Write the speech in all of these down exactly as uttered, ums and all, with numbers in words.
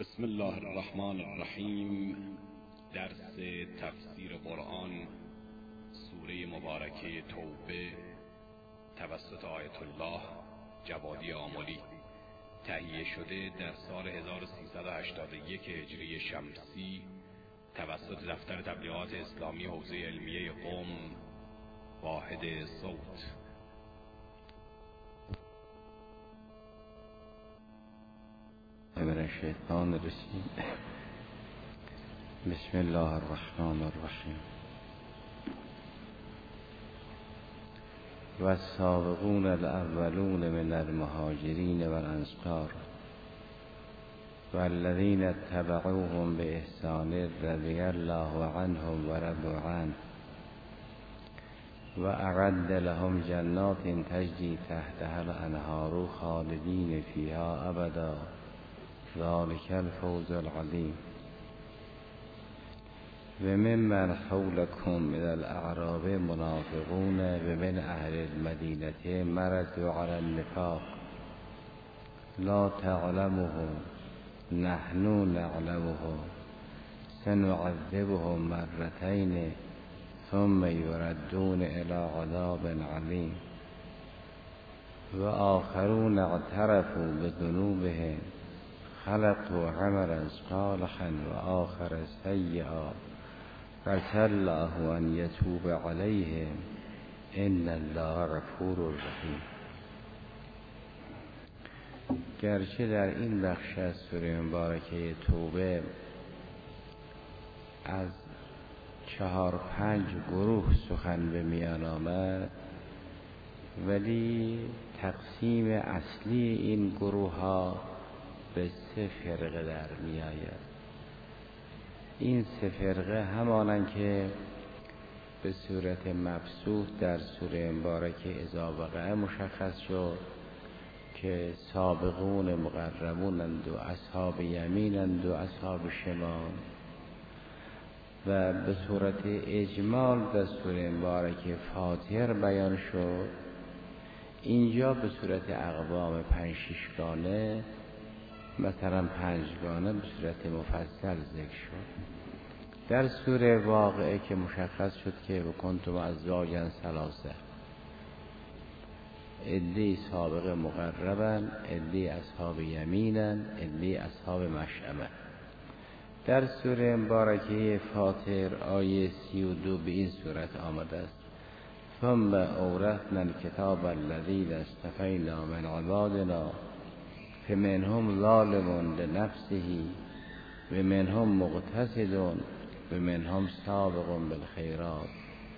بسم الله الرحمن الرحیم. درس تفسیر قرآن، سوره مبارکه توبه، توسط آیت الله جوادی آملی، تهیه شده در سال هزار و سیصد و هشتاد و یک هجری شمسی توسط دفتر تبلیغات اسلامی حوزه علمیه قم، واحد صوت. من الشیطان الرجیم. بسم الله الرحمن الرحیم. والسابقون الاولون من المهاجرین والانصار والذین اتبعوهم باحسان رضی الله عنهم ورضوا عنه واعد لهم جنات تجری تحتها الانهار خالدین فیها ابدا ذلك الفوز العظیم. و ممن حولكم من الاعراب منافقون و من اهل المدینه مرضوا على النفاق لا تعلمهم نحن نعلمهم سنعذبهم مرتين ثم يردون الى عذاب علیم. و آخرون اعترفوا بذنوبهم خلقوا عملا صالحا و آخر سیئا عسى الله ان يتوب عليهم ان الله غفور رحیم. گرچه در این بخش از سوره مبارکه توبه از چهار پنج گروه سخن به میان آمد، ولی تقسیم اصلی این گروه ها به سه فرقه در می آید. این سه فرقه همانند که به صورت مبسوط در سوره مبارکه اذا وقع مشخص شد که سابقون مقربونند و اصحاب یمینند و اصحاب شمال، و به صورت اجمال در سوره مبارکه فاتر بیان شد. اینجا به صورت اقوام پنج ششگانه، مثلا پنجگانه به صورت مفصل ذکر شد. در سوره واقعه که مشخص شد که وکنتم ازواجا ثلاثه، عده‌ای سابق مقربن، عده‌ای اصحاب یمینن، عده‌ای اصحاب مشأمه. در سوره مبارکه فاطر آیه سی و دو به این صورت آمده است: ثم اورثنا الکتاب الذین اصطفینا من عبادنا فمنهم ظالم لنفسه و منهم مقتصد و منهم سابق بالخیرات.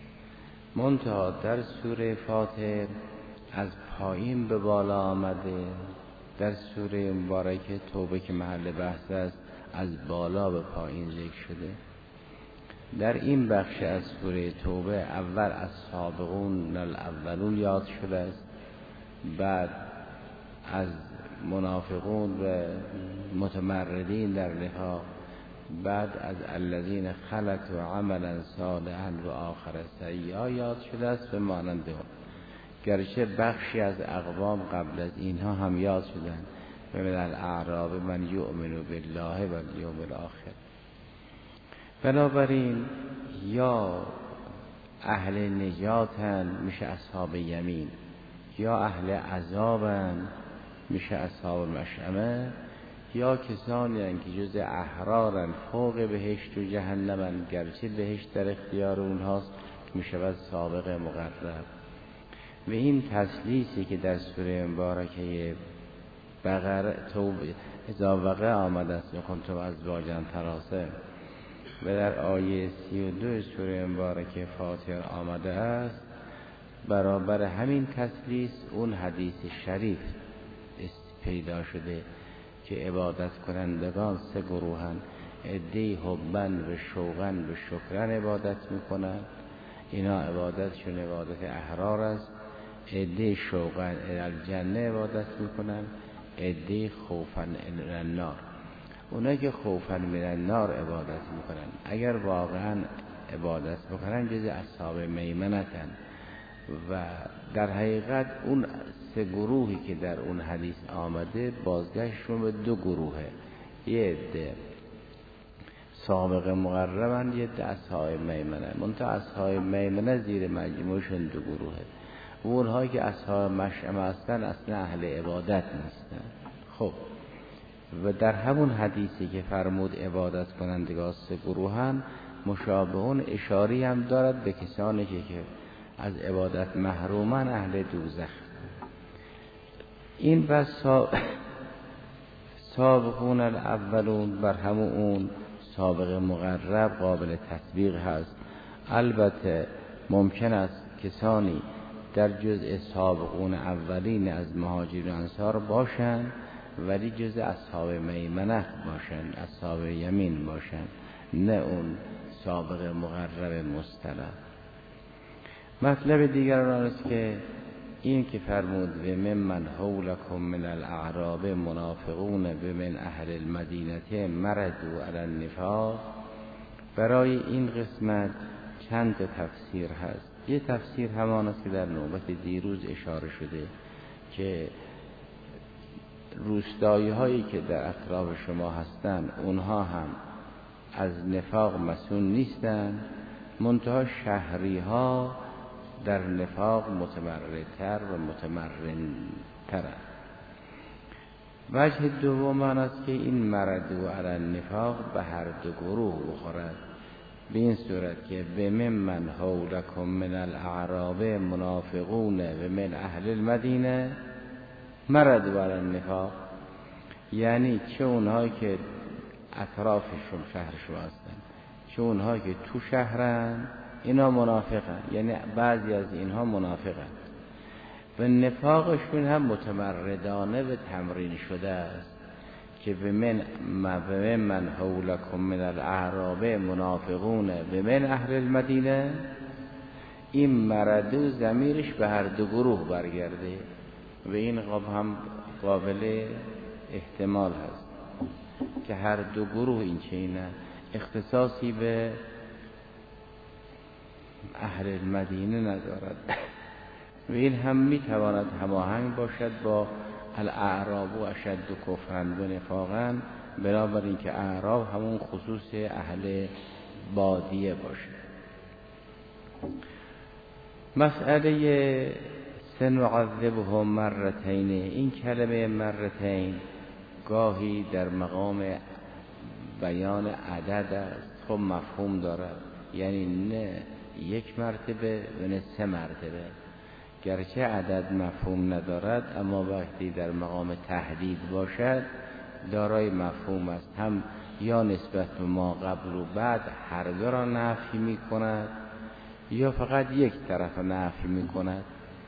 منتها در سوره فاطر از پایین به بالا آمده، در سوره مبارکه توبه که محل بحث است از بالا به پایین ذکر شده. در این بخش از سوره توبه اول از سابقون الاولون یاد شده است، بعد از منافقون و متمردین در نفاق، بعد از الذین خلقوا عملا صالحا و آخر سیئا یاد شده است به مانند اون. گرچه بخشی از اقوام قبل از اینها هم یاد شدند: و من الاعراب من یؤمن بالله و الیوم الاخر. بنابراین یا اهل نجاتن میشه اصحاب یمین، یا اهل عذابن میشه اصحاب مشأمه، یا کسانی هستند که جز احرارن فوق بهشت و جهنمن، گرچه بهشت در اختیار اونهاست، میشود سابق مقرب. و این تسلیسی که در سوره مبارکه بقره توبه اذا وقع آمده است و کنتم ازواجا ثلاثه، و در آیه سی و دو سوره مبارکه فاطر آمده است، برابر همین تسلیس اون حدیث شریف پیدا شده که عبادت کنندگان سه گروهن: عده‌ای حبن و شوقن و شکرن عبادت میکنن، اینا عبادتشون عبادت احرار است. عده‌ای شوقن الجنه عبادت میکنن، عده‌ای خوفن النار. اونایی که خوفن من النار عبادت میکنن اگر واقعا عبادت بکنن جز اصحاب میمنتن، و در حقیقت اون سه گروهی که در اون حدیث آمده بازگشتشون به دو گروهه. یه عده سابق مقربن، یه عده اصحاب میمنه. منتها اصحاب میمنه زیر مجموعشون دو گروهه. اونهایی که اصحاب مشأمه هستن اصلا اهل عبادت نیستن. خب و در همون حدیثی که فرمود عبادت کنندگان سه گروهن، مشابهون اشاری هم دارد به کسانی که, که از عبادت محرومن، اهل دوزخ. این بس سابقون الاولون بر همون اون سابق مقرب قابل تطبیق هست. البته ممکن است کسانی در جزء سابقون اولین از مهاجرین انصار باشند ولی جزء اصحاب میمنه باشند، اصحاب یمین باشند، نه اون سابق مقرب مصطلح. مطلب دیگر آن است که این که فرمود و ممن حولکم من الاعراب منافقون و من اهل المدینه مردوا علی النفاق، برای این قسمت چند تفسیر هست. یه تفسیر همان است که در نوبت دیروز اشاره شده که روستایی هایی که در اطراف شما هستند اونها هم از نفاق مسئول نیستند، منتها شهری ها در نفاق متمردتر و متمرنتر. وجه دوم آن است که این مردوا علی النفاق به هر دو گروه بخورد، به این صورت که به ممن حولکم من الاعراب منافقون و من اهل المدینه مردوا علی النفاق، یعنی چه اونهایی که اطرافشون شهرشون هستن، چه اونهایی که تو شهرن، اینا منافقن، یعنی بعضی از اینها منافقن و نفاقشون هم متمردانه و تمرین شده است که به من من حولکم من الاعراب منافقون و من اهل المدینه، این مردو ضمیرش به هر دو گروه برگرده و این قاب هم قابل احتمال هست که هر دو گروه این چینه، اختصاصی به اهل المدینه ندارد و این هم میتواند هماهنگ باشد با الاعراب و اشد کفرا و نفاقا، بنابراین که اعراب همون خصوص اهل بادیه باشد. مسئله سنعذبهم مرتین، این کلمه مرتین گاهی در مقام بیان عدد است، خب مفهوم دارد، یعنی نه یک مرتبه و نه سه مرتبه، گرچه عدد مفهوم ندارد اما وقتی در مقام تهدید باشد دارای مفهوم است، هم یا نسبت به ما قبل و بعد هر دو را نفی می کند یا فقط یک طرف نفی می کند.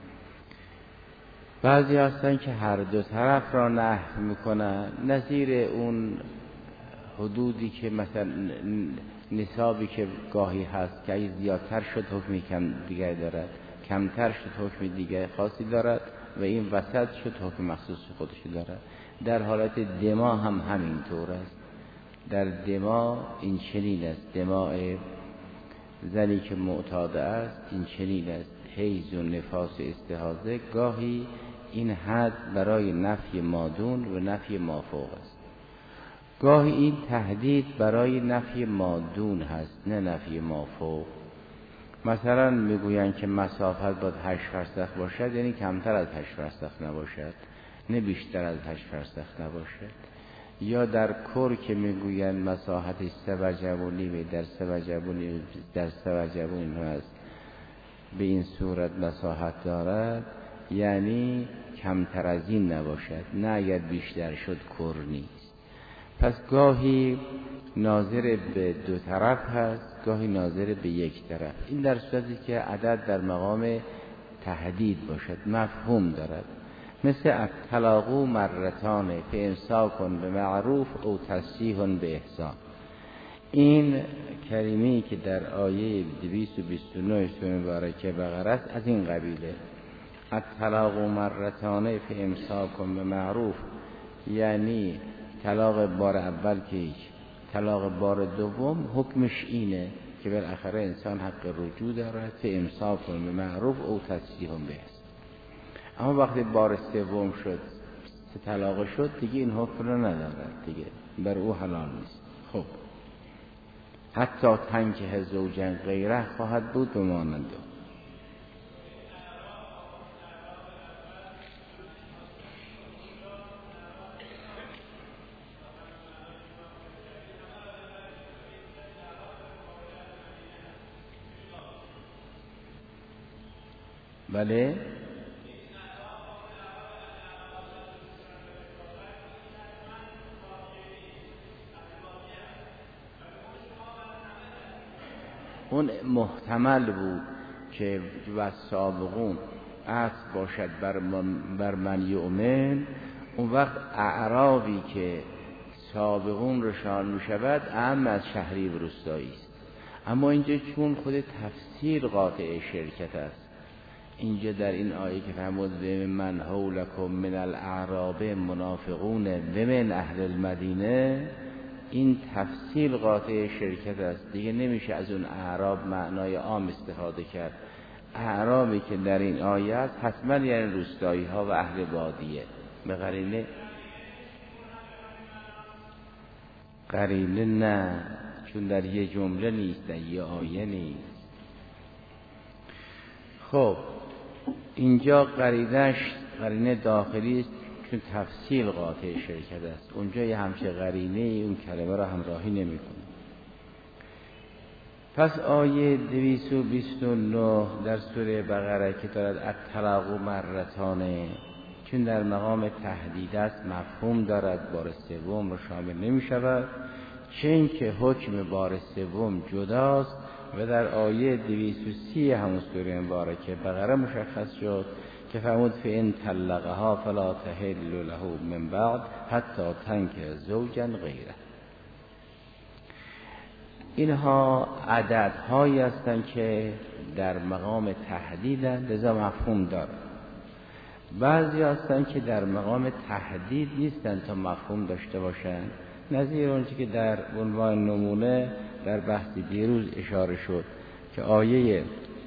بعضی هستن که هر دو طرف را نفی می کند، نظیر اون حدودی که مثلا نصابی که گاهی هست که اگه زیادتر شد حکمی کم دیگر دارد، کمتر شد حکم دیگر خاصی دارد و این وسط شد حکم مخصوص خودش دارد. در حالت دما هم همین طور است. در دما این چنین است، دماء زنی که معتاده است این چنین است، حیض و نفاس و استحاضه، گاهی این حد برای نفی مادون و نفی مافوق است، گاهی این تهدید برای نفی مادون هست نه نفی مافوق. مثلا میگویند که مسافت باید هشت فرسخ باشد، یعنی کمتر از هشت فرسخ نباشد نه بیشتر از هشت فرسخ نباشد. یا در کر که میگویند مساحتش سه وجب و نیمه در سه وجب و نیمه در سه وجب و نیمه است، به این صورت مساحت دارد، یعنی کمتر از این نباشد، نه اگر بیشتر شد کر نیست. پس گاهی ناظر به دو طرف هست، گاهی ناظر به یک طرف. این در صورتی که عدد در مقام تهدید باشد، مفهوم دارد، مثل الطلاق مرتان فامساک بمعروف او تسریح به احسان. این کلمه‌ای که در آیه دویست و بیست و نه سوره مبارکه بقره است از این قبیله. الطلاق مرتان فامساک بمعروف، یعنی طلاق بار اول که هیچ، طلاق بار دوم حکمش اینه که بالاخره انسان حق رجوع دارد، فامساک بمعروف او تسریح به احسان. اما وقتی بار سوم شد سه طلاق شد دیگه این حکم رو ندارد دیگه، بر او حلال نیست. خب حتی تنکح زوجا غیره خواهد بود به مانند بله اون محتمل بود که و سابقون عطف باشد بر من, بر من یؤمن، اون وقت اعرابی که سابقون رشان می شود اهم از شهری و روستایی است. اما اینجا چون خود تفسیر قاطع شرکت است، اینجا در این آیه که فرمود و من حولکم من الاعراب منافقون و من اهل المدینه، این تفسیر قاطع شرکت است دیگه، نمیشه از اون اعراب معنای عام استفاده کرد. اعرابی که در این آیه است حتما یعنی روستایی ها و اهل بادیه. به قرینه قرینه نه، چون در یه جمله نیست، در یه آیه نیست. خب اینجا قرینش قرینه داخلی است چون تفصیل قاطع شرکت است، اونجا یه همچه قرینه اون کلمه را همراهی نمی کنه. پس آیه دویست و بیست و نه در سوره بقره که دارد الطلاق مرتانه، چون در مقام تهدید است مفهوم دارد، بار سوم را شامل نمی شود، چون که حکم بار سوم جداست و در آیه دویست و سی همون سوره مبارکه بقره مشخص شد که فرمود فإن طلقها فلا تحل له من بعد حتی تنکح زوجا غیره. اینها عددهایی هستند که در مقام تهدیدند، لذا مفهوم دارند. بعضی هستند که در مقام تهدید نیستند تا مفهوم داشته باشند، نظیر اونچه که در عنوان نمونه در بحث دیروز اشاره شد که آیه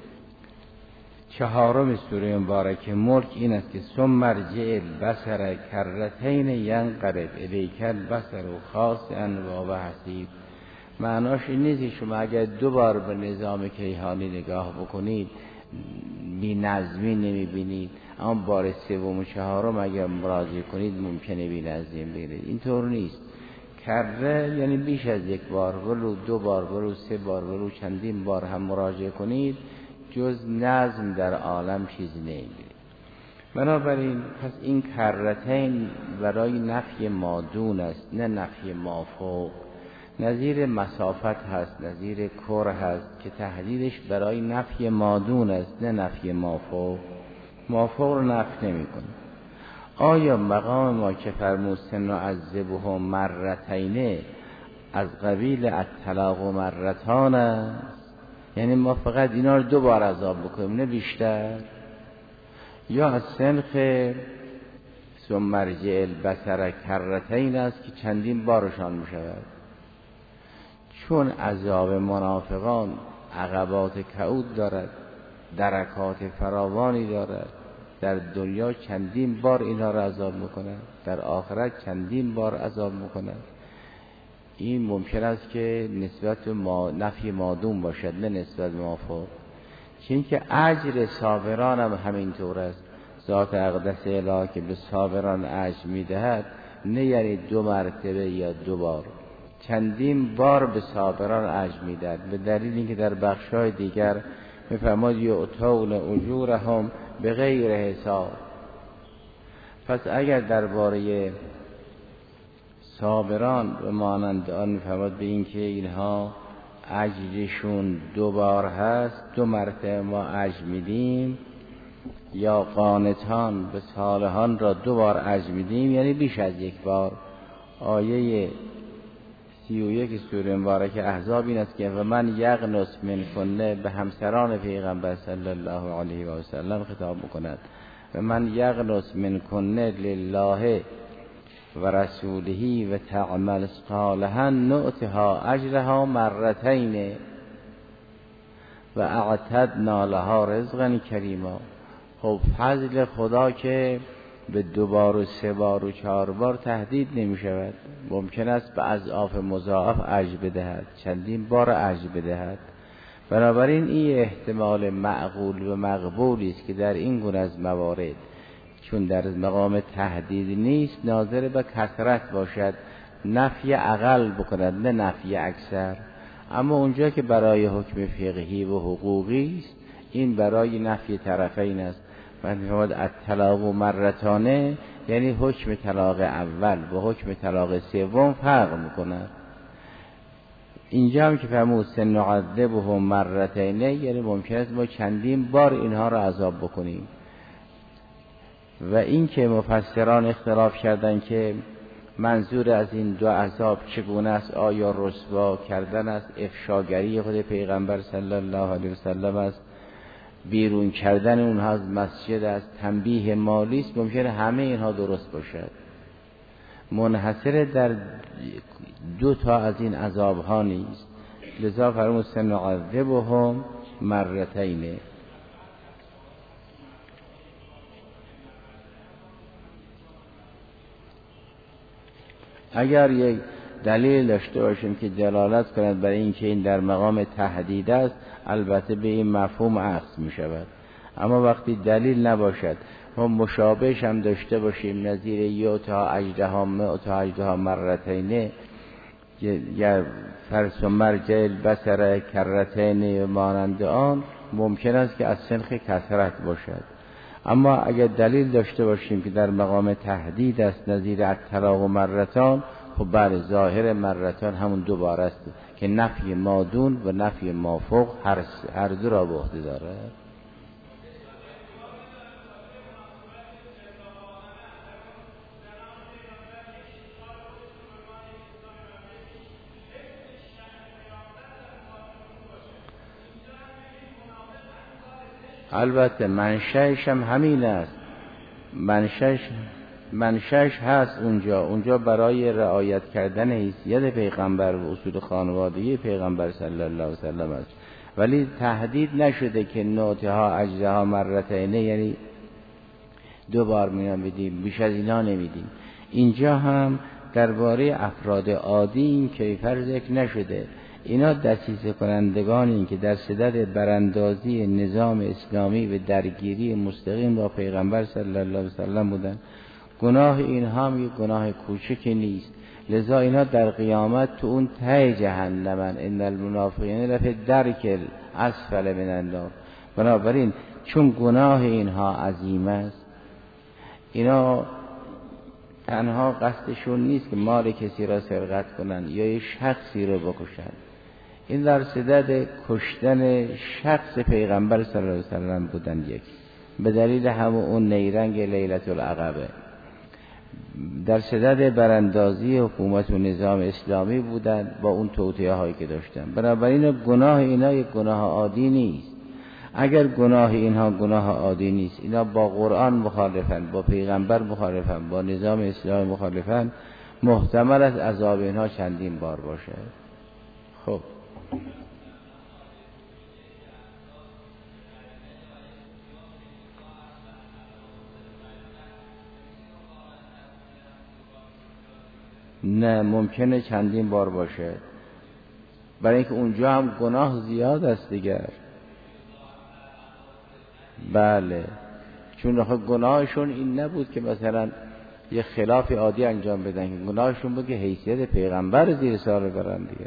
چهارم سوره مبارکه ملک این است که ثم مرجع البصر کرتین ینقلب الیک البصر خاسئا وهو حسیر. معناش این نیست شما اگر دو بار به نظام کیهانی نگاه بکنید بی نظمی نمیبینید، اما بار سوم و چهارم اگر مراجعه کنید ممکنه بی نظمی ببینید. اینطور نیست. کره یعنی بیش از یک بار، ولو دو بار، ولو سه بار، ولو چندین بار هم مراجعه کنید، جز نظم در عالم چیزی نمیبینید. بنابراین پس این کرتین برای نفی مادون است نه نفی مافوق. نظیر مسافت هست، نظیر کره هست که تحدیدش برای نفی مادون است نه نفی مافوق. مافوق رو نفی نمی کنه. آیا مقام ما که فرمود سنعذبهم مرتین از قبیل الطلاق و مرتان است؟ یعنی ما فقط اینا رو دو بار عذاب بکنیم نه بیشتر؟ یا از سنخ ثم مرجع البصر کرتین است که چندین بارشان می شود؟ چون عذاب منافقان عقبات کعود دارد، درکات فراوانی دارد، در دنیا چندین بار اینا را عذاب میکنند، در آخرت چندین بار عذاب میکنند. این ممکن است که نسبت به ما نفی مادوم باشد نه نسبت به مافوق. چون که اجر صابران هم همینطور است. ذات اقدس الهی که به صابران اجر میدهد نه یعنی دو مرتبه یا دو بار، چندین بار به صابران اجر میدهد، به دلیل اینکه در بخشای دیگر میفرماد یؤتون اجورهم به غیر حساب. پس اگر درباره صابران به مانند آن میفرماد به این که اینها اجرشون دو بار هست، دو مرتبه ما اجر میدیم، یا قانتان به صالحان را دو بار اجر میدیم یعنی بیش از یک بار. آیه سی و یک سوره مبارکه احزاب این است که و من یقنس من کنه به همسران پیغمبر صلی الله علیه و سلم خطاب میکند. و من یقنس من کنه لله و رسوله و تعمل صالحا نؤتها اجرها مرتین و اعتدنا لها رزقا کریما. خب فضل خدا که به دو بار و سه بار و چهار بار تهدید نمی شود. ممکن است به اضعاف مضاعف اجر بدهد، چندین بار اجر بدهد. بنابراین این احتمال معقول و مقبولی است که در این گونه از موارد چون در مقام تهدید نیست ناظر به کثرت باشد، نفی اقل بکند نه نفی اکثر. اما اونجا که برای حکم فقهی و حقوقی است این برای نفی طرفین است. من می‌فرماید الطلاق مرتانه یعنی حکم طلاق اول و حکم طلاق سوم فرق می‌کند. اینجا هم که فرمود سنعذبهم مرتین یعنی ممکن است ما چندین بار اینها را عذاب بکنیم. و این که مفسران اختلاف کردن که منظور از این دو عذاب چگونه است، آیا رسوا کردن است، افشاگری خود پیغمبر صلی الله علیه و سلم است، بیرون کردن اونها از مسجد است، تنبیه مالی است، ممکنه همه اینها درست باشد. منحصر در دو تا از این عذاب ها نیست. لذا فرمود سنعذبهم مرتین. اگر یک دلیل داشته باشیم که دلالت کند برای اینکه این در مقام تهدید است، البته به این مفهوم اخذ می شود. اما وقتی دلیل نباشد ما مشابهش هم داشته باشیم، نظیر یوتا اجدها مئتا اجدها مرتین یا فرس و مرجع البصر کرتین مانند آن، ممکن است که از سنخ کثرت باشد. اما اگر دلیل داشته باشیم که در مقام تهدید است، نظیر الطلاق و مرتان، خب بر ظاهر مرتان همون دوبار است که نفی مادون و نفی مافوق هر, هر دو را به عهده دارد. البته منشأش هم همین است، منشأش منشأش هست اونجا اونجا برای رعایت کردن حیثیت پیغمبر و اصول خانوادگی پیغمبر صلی الله علیه و سلم است، ولی تهدید نشده که نوتها اجزها مرتين یعنی دو بار می‌دیم، بیش از اینا نمیدیم. اینجا هم درباره افراد عادی این کیفر ذکر نشده. اینا دسیسه کنندگانی که در صدد براندازی نظام اسلامی و درگیری مستقیم با پیغمبر صلی الله علیه و سلم بودن. گناه اینها هم یک گناه کوچکی نیست، لذا اینا در قیامت تو اون ته جهنمن، ان المنافقین لفی الدرک الاسفل من النار. بنابراین چون گناه اینها عظیم است، اینا تنها قصدشون نیست که مال کسی را سرقت کنن یا یک شخصی را بکشن، این در صدد کشتن شخص پیغمبر صلی الله علیه و سلم بودن. یک به دلیل همون اون نیرنگ لیلة العقبه در صدد براندازی حکومت و نظام اسلامی بودن با اون توطئه هایی که داشتن. بنابراین گناه اینا یک گناه عادی نیست. اگر گناه اینها گناه عادی نیست، اینا با قرآن مخالفن، با پیغمبر مخالفن، با نظام اسلامی مخالفن، محتمل است عذاب اینها چندین بار باشه. خب نه، ممکنه چندین بار باشه، برای اینکه اونجا هم گناه زیاد است دیگر. بله، چون آخه گناهشون این نبود که مثلا یه خلاف عادی انجام بدن، که گناهشون بود که حیثیت پیغمبر زیر سوال برن دیگر.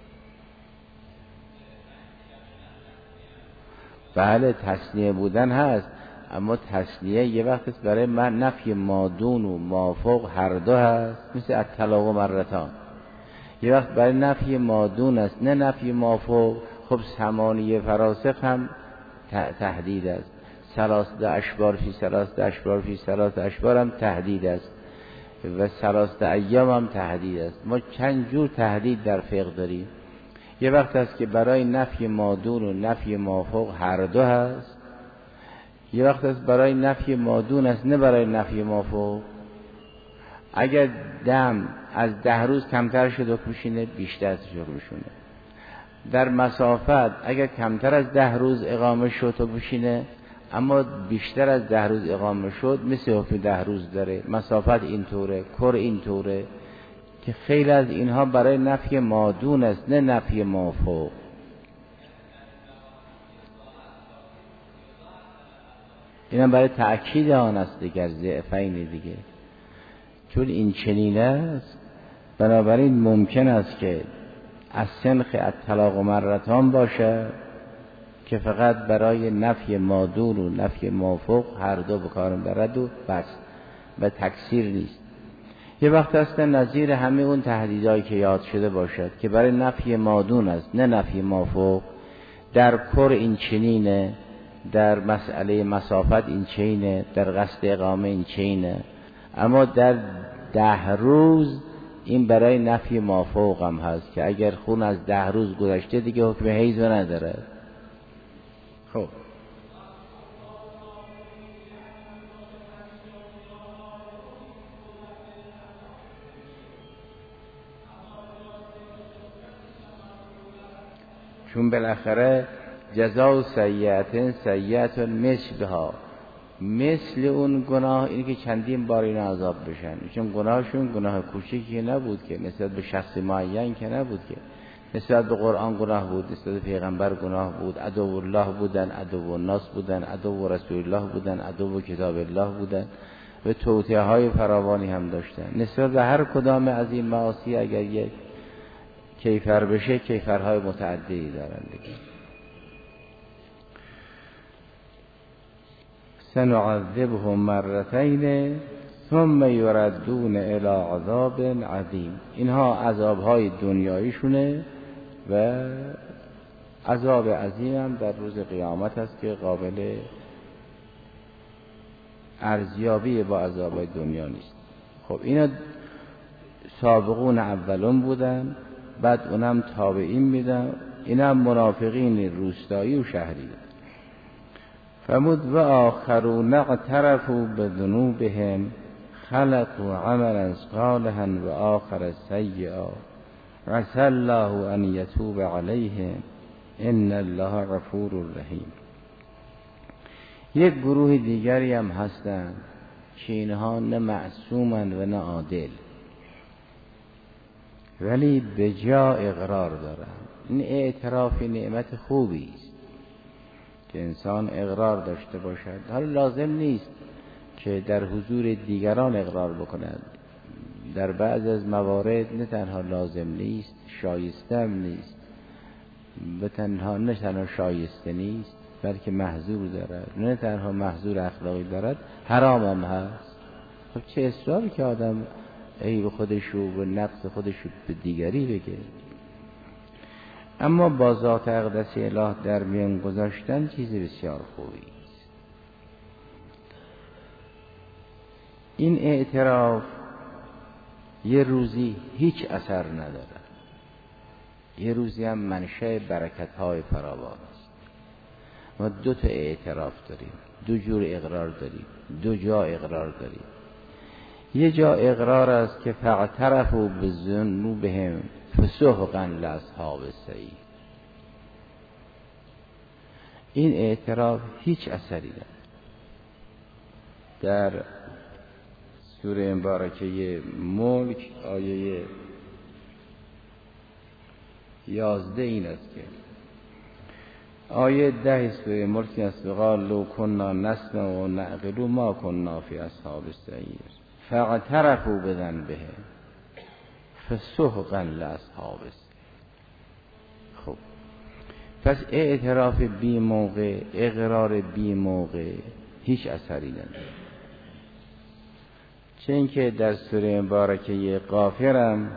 بله تسنیه بودن هست، اما تسنیه یه وقت است برای من نفی مادون و مافوق هر دو هست، مثل الطلاق و مرتان. یه وقت برای نفی مادون است نه نفی مافوق. خب ثمانیه فراسخ هم تهدید است، ثلاثه اشبار فی ثلاثه اشبار فی ثلاثه اشبار هم تهدید است و ثلاثه ایام هم تهدید است. ما چند جور تهدید در فقه داریم. یه وقت است که برای نفی مادون و نفی مافوق هر دو هست، یه وقت است برای نفی مادون است نه برای نفی مافوق. اگر دم از ده روز کمتر شد حکم میشینه بیشتر از حکم میشونه. در مسافت اگر کمتر از ده روز اقامه شد حکم میشینه، اما بیشتر از ده روز اقامه شد مثل حکم ده روز داره، مسافت اینطوره، کر اینطوره، که خیلی از اینها برای نفی مادون است نه نفی مافوق. اینم برای تأکید آن است دیگر ضعفین دیگه، چون این چنین است بنابراین ممکن است که از سنخ الطلاق مرتان باشه که فقط برای نفی مادون و نفی مافوق هر دو بکار برد و بس و تکثیر نیست. یه وقت است نظیر همه اون تهدیدهایی که یاد شده باشد که برای نفی مادون است نه نفی مافوق. در کر این چنینه، در مسئله مسافت این چینه، در قصد اقامه این چینه، اما در ده روز این برای نفی مافوق هم هست که اگر خون از ده روز گذشته دیگه حکم حیض نداره. خب چون بالاخره جزاء سیئة سیئة مثلها، مثل اون گناه اینه که چندین بار این عذاب بشن، چون گناهشون گناه کوچیکی نبود که نسبت به شخص معین که نبود که نسبت به قرآن گناه بود، نسبت به پیغمبر گناه بود، عدو الله بودن، عدو الناس بودن، عدو رسول الله بودن، عدو کتاب الله بودن و توطئه های فراوانی هم داشتن. نسبت به هر کدام از این معاصی اگر یک کیفر بشه کیفرهای متعددی دارن دیگه. سنعذبهم مرتين ثم يردون الى عذاب عظیم. اینها عذابهای دنیاییشونه و عذاب عظیم هم در روز قیامت است که قابل ارزیابی با عذابهای دنیا نیست. خب اینا سابقون اولون بودن، بعد اونم تابعین میدن، اینم منافقین روستایی و شهری. فمد و آخرون اعترفوا بذنوبهم خلقوا عملا صالحا و آخر سیئا عسى الله ان یتوب علیهم ان الله غفور رحیم. یک گروه دیگری هم هستند که اینها نه معصومند و نه عادل، ولی به جا اقرار دارند. این اعتراف نعمت خوبی است که انسان اقرار داشته باشد. حالا لازم نیست که در حضور دیگران اقرار بکند، در بعض از موارد نه تنها لازم نیست، شایسته هم نیست، به تنها نه تنها شایسته نیست بلکه محظور دارد، نه تنها محظور اخلاقی دارد، حرام هم هست. خب چه اصراری که آدم عیب خودشو و نقص خودشو به دیگری بگه. اما با ذات اقدس اله در میان گذاشتن چیز بسیار خوبی است. این اعتراف یه روزی هیچ اثر نداره، یه روزی هم منشأ برکت‌های فراوان است. ما دو تا اعتراف داریم، دو جور اقرار داریم، دو جا اقرار داریم. یه جا اقرار است که فاعترفوا بذنوبهم فسحقا لاصحاب السعیر. این اعتراف هیچ اثری نداره. در سوره مبارکه ملک آیه یازده این است که آیه ده سوره ملک است: قال لو كنا نسمع و نعقل ما كنا فی اصحاب السعیر فاعترفوا بذنبهم فسحقا لاصحاب السعیر. خب پس اعتراف بی موقع، اقرار بی موقع هیچ اثری نداره. چون که در سوره مبارکه غافرم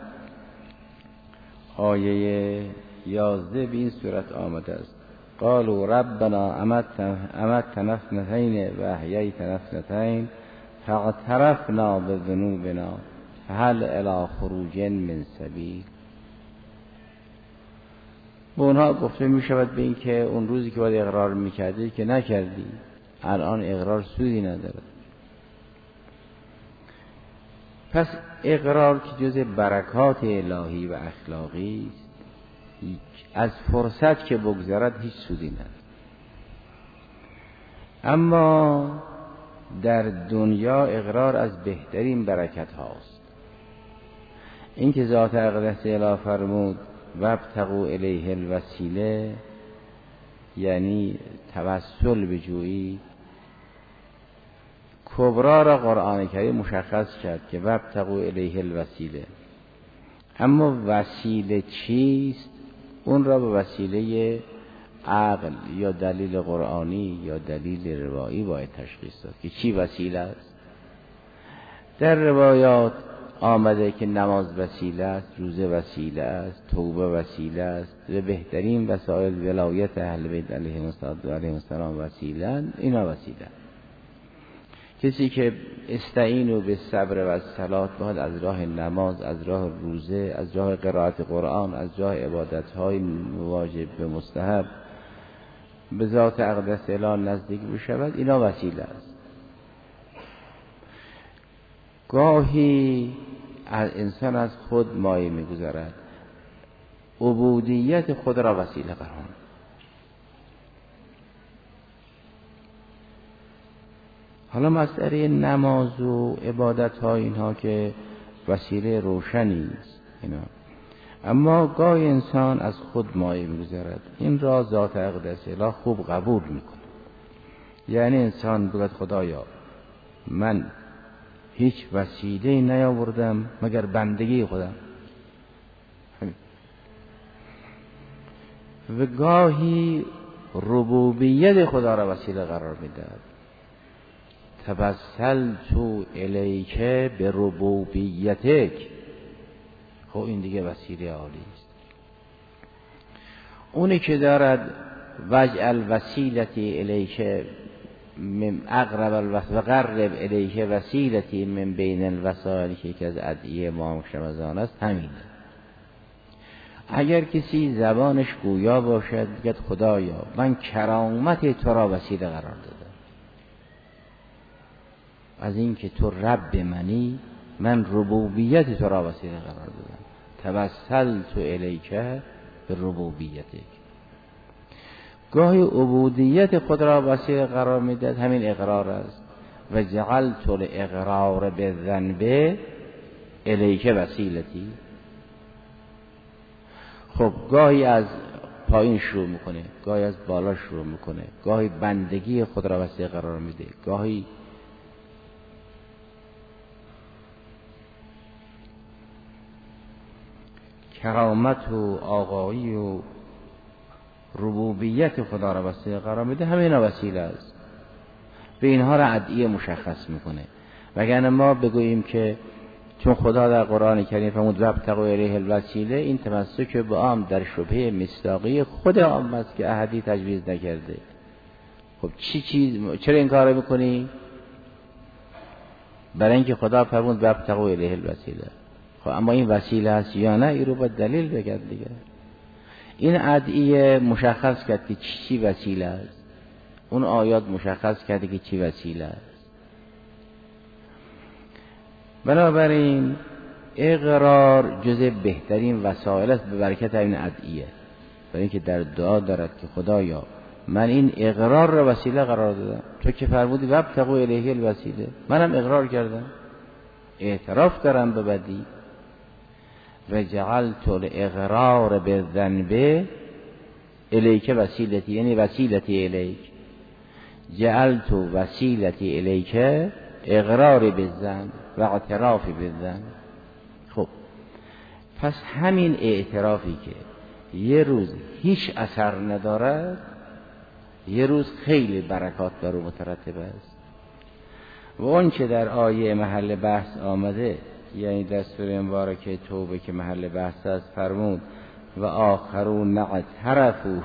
آیه یازده به این صورت آمده است: قالوا ربنا امتنا اثنتین و احییتنا اثنتین فاعترفنا بذنوبنا فهل الی خروج من سبیل. به اونها گفته می شود به این که اون روزی که باید اقرار میکردی که نکردی، الان اقرار سودی نداره. پس اقرار که جز برکات الهی و اخلاقی است، از فرصت که بگذرد هیچ سودی نداره. اما در دنیا اقرار از بهترین برکت هاست. این که ذات اقدس اعلی فرمود وابتغوا الیه الوسیله، یعنی توسل بجویی. کبرا را قرآن کریم مشخص کرد که وابتغوا الیه الوسیله، اما وسیله چیست؟ اون را به وسیله عقل یا دلیل قرآنی یا دلیل روایی باید تشخیص داد که چی وسیله است. در روایات آمده که نماز وسیله است، روزه وسیله است، توبه وسیله است، به بهترین وسایل ولایت اهل بیت علیهم السلام وسیله. اینا وسیله. کسی که استعینوا بالصبر و الصلاة باید از راه نماز، از راه روزه، از راه قرائت قرآن، از راه عبادت‌های واجب به مستحب به ذات اقدس اعلی نزدیک بشود، اینا وسیله است. گاهی از انسان از خود مایه می‌گذارد، عبودیت خود را وسیله قرار می‌دهد. حالا مسئله نماز و عبادت ها اینها که وسیله روشنی است اینا، اما گاهی انسان از خود مایه می‌گذارد، این را ذات اقدس اله خوب قبول میکنه. یعنی انسان بگوید خدایا من هیچ وسیله نیاوردم مگر بندگی خودم. و گاهی ربوبیت خدا را وسیله قرار میدهد. توسلت الیک به ربوبیتک. خب این دیگه وسیله عالی است. اونی که دارد وجعل وسیلتی الیک من اقرب الوسط و قرب الیک وسیلتی من بین الوسائل که از ادعیه ما شمزان است، همینه. اگر کسی زبانش گویا باشد بگد خدایا من کرامت تو را وسیله قرار دادم، از این که تو رب منی من ربوبیت تو را وسیله قرار دادم. توسلت الیک به ربوبیتک. گاهی عبودیت خود را وسیله قرار میداد، همین اقرار است. و جعلت الاقرار بالذنب الیک وسیلتی. خب گاهی از پایین شروع میکنه، گاهی از بالا شروع میکنه، گاهی بندگی خود را وسیله قرار میده، گاهی کرامت و آقایی و ربوبیت خدا را وسیله قرار میده، همین وسیله است. به اینها را ادعیه مشخص میکنه. وگرنه ما بگوییم که چون خدا در قرآن کریم فرمود وابتغوا الیه الوسیله، این تمسک به عام در شبهه مصداقی خود عام است که احدی تجویز نکرده. خب چی چیز چرا این کارو میکنی؟ برای اینکه خدا فرمود وابتغوا الیه الوسیله. خب اما این وسیله است یا نه، این رو با دلیل بگرد دیگه. این ادعیه مشخص کرد که چی وسیله است، اون آیات مشخص کرده که چی وسیله است. بنابراین اقرار جزء بهترین وسایل است به برکت این ادعیه، برای اینکه در دعا دارد که خدایا من این اقرار را وسیله قرار دادم، تو که فرمودی وابتغوا الیه الوسیله، منم اقرار کردم، اعتراف دارم به بدی. و جعلت الاقرار بالذنب الیک وسیلتی، یعنی وسیلتی الیک. جعلت وسیلتی الیک اقرار بالذنب و اعتراف بالذنب. خب پس همین اعترافی که یه روز هیچ اثر ندارد، یه روز خیلی برکات بر او مترتب است. و اون که در آیه محل بحث آمده، یعنی در سوره مبارکه توبه که محل بحث است، فرمود و آخرون اعترفوا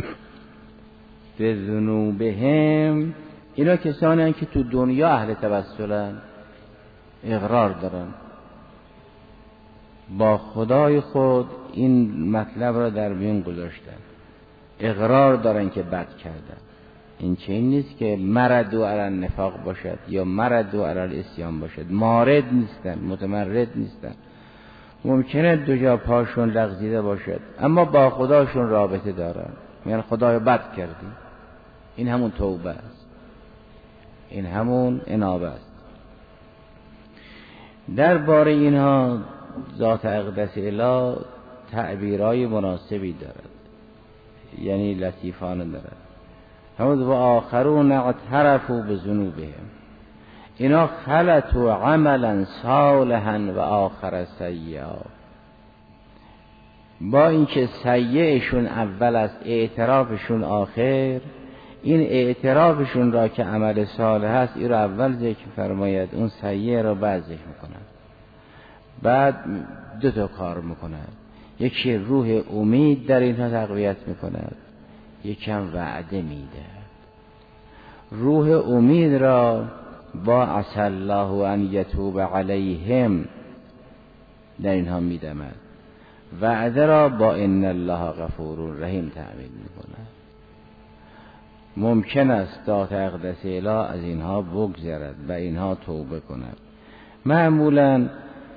بذنوبهم، اینا کسانی هستند که تو دنیا اهل توسلن، اقرار دارن با خدای خود، این مطلب را در میان گذاشتن، اقرار دارن که بد کردن. این چه این نیست که مرد و علی نفاق باشد یا مرد و علی اسیان باشد، مارد نیستن، متمرد نیستن. ممکنه دو جا پاشون لغزیده باشد اما با خداشون رابطه دارن، میگن خدای بد کردی. این همون توبه است. این همون انابه است. درباره اینها ذات اقدس اله تعبیرای مناسبی دارد، یعنی لطیفانه دارد. همون و آخرون اعترفوا بذنوبهم، اینا خلطوا عملا صالحا و آخر سیئا، با اینکه سیئشون اول است اعترافشون آخر، این اعترافشون را که عمل صالح است این را اول ذکر فرماید، اون سیئ را بعد ذکر میکنند. بعد دو تا کار میکند، یکی روح امید در اینها تقویت میکند، یکم وعده میده. روح امید را با عسى الله ان یتوب علیهم در اینها میدمد، وعده را با ان الله غفور رحیم تعبیر میکند. ممکن است ذات اقدس اله از اینها بگذرد و اینها توبه کند. معمولا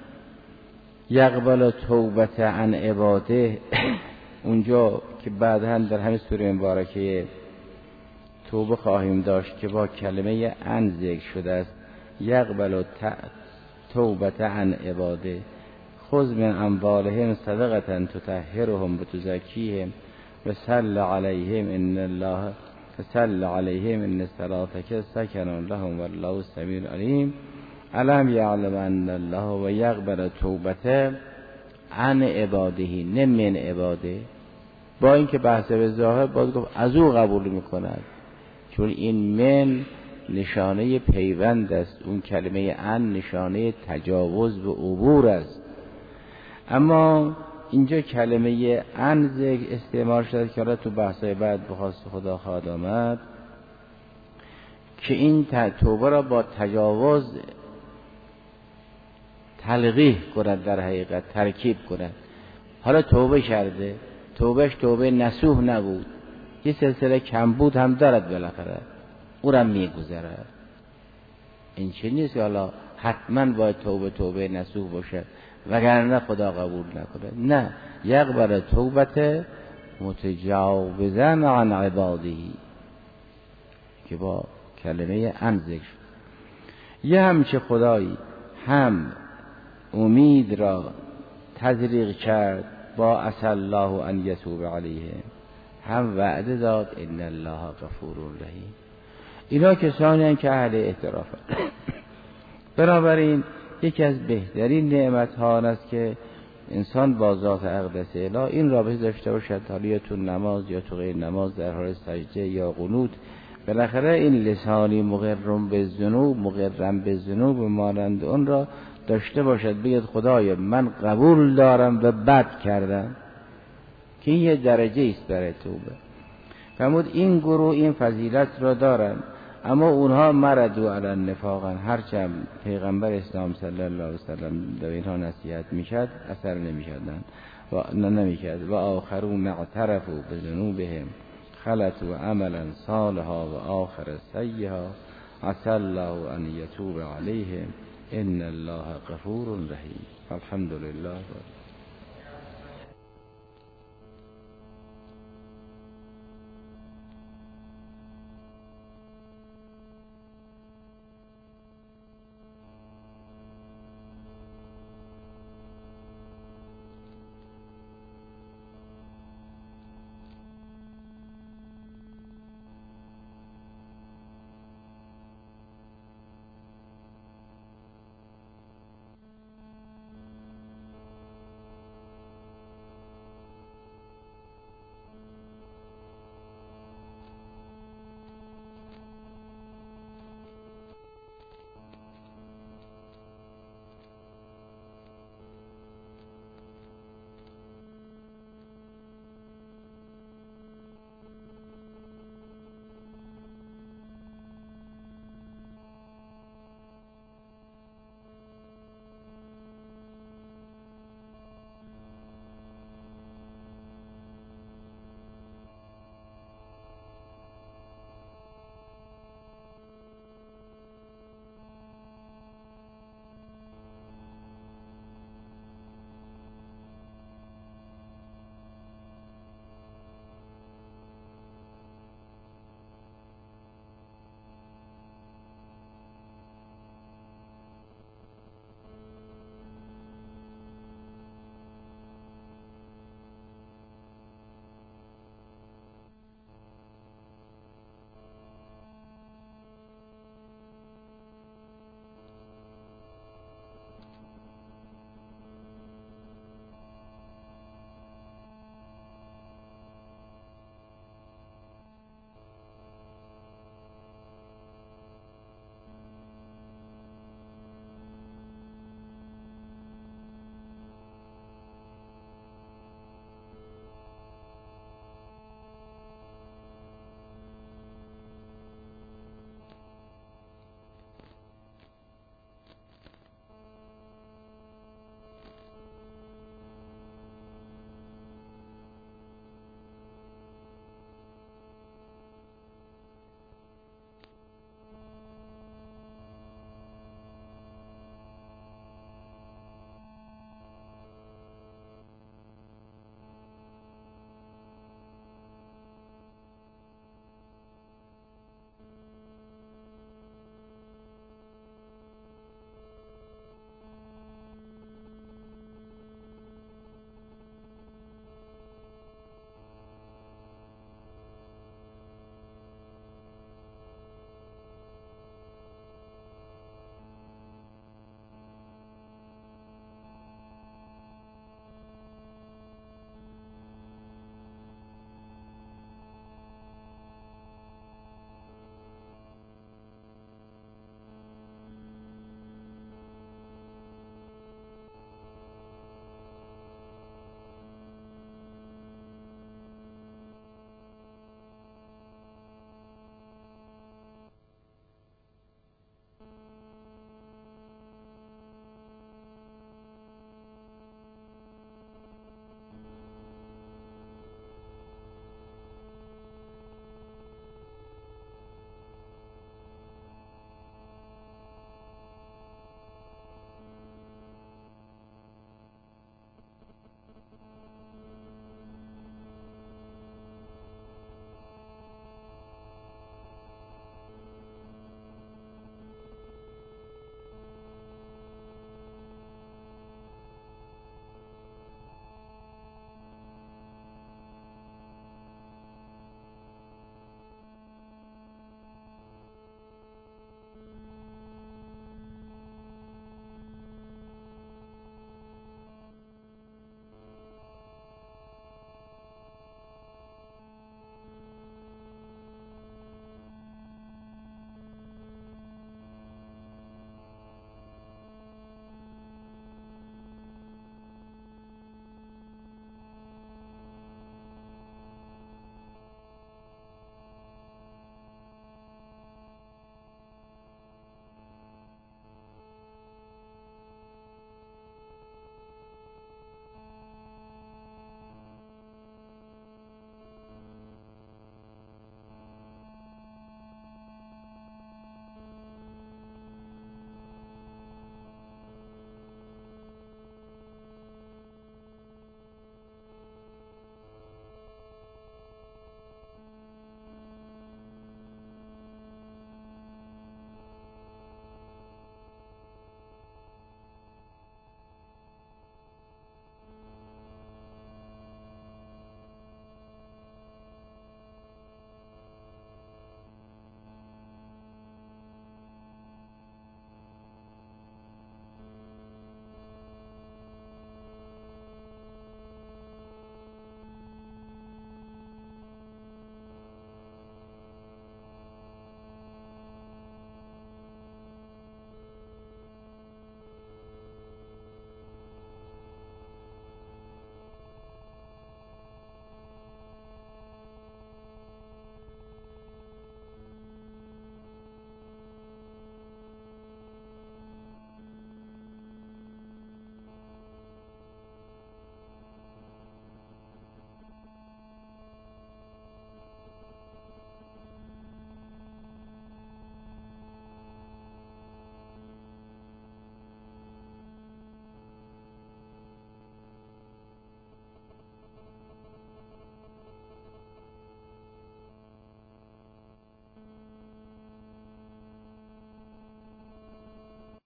یقبل توبت عن عباده اونجا که بعداً در همین سوره مبارکه توبه خواهیم داشت که با کلمه عن ذکر شده است، یقبل توبت عن عباده خذ من اموالهم صدقة تطهرهم و تزکیهم و صل علیهم ان الله صل علیهم ان صلاتک سکن لهم والله سمیع علیم علم یعلم ان الله و یقبل توبت عن عباده نه من عباده. با اینکه بحث به ظاهر باز گفت از او قبول میکند، چون این من نشانه پیوند است، اون کلمه عن نشانه تجاوز و عبور است. اما اینجا کلمه عن ذکر استعمال شده که حالا تو بحثای بعد بخواست خدا خواهد آمد که این توبه را با تجاوز تلقیح کند، در حقیقت ترکیب کند. حالا توبه کرده، توبهش توبه نصوح نبود، یه سلسله کمبود هم دارد بالاخره، او را میگذرد. این چه نیست که حالا حتما باید توبه توبه نصوح باشه وگرنه خدا قبول نکنه. نه، یقبل توبت متجاوزا عن عباده که با کلمه عن ذکر. یه همچه خدایی هم امید را تزریق کرد با عسى الله ان یتوب علیهم، هم وعده داد ان الله غفور رحیم. اینا کسانی هستند که اهل اعتراف هستند. بنابراین یکی از بهترین نعمت ها است که انسان با ذات اقدس اله این رابطه داشته باشد، حالا یا تو نماز یا تو غیر نماز، در حال سجده یا قنوت، بالاخره این لسانی مقرم به ذنوب مقرم به ذنوب مانند اون را داشته باشد، بگید خدایا من قبول دارم و بد کردم، که این یه درجه است برای توبه. فرمود این گروه این فضیلت را دارن، اما اونها مردوا علی النفاق، هرچند پیغمبر اسلام صلی الله علیه وسلم در اینها نصیحت میکرد اثر نمیکردن و نه نمیکرد. و آخرون اعترفوا بذنوبهم خلطوا عملا صالحا و آخر سیئا عسى الله ان یتوب علیهم ان الله غفور رحیم. الحمد لله.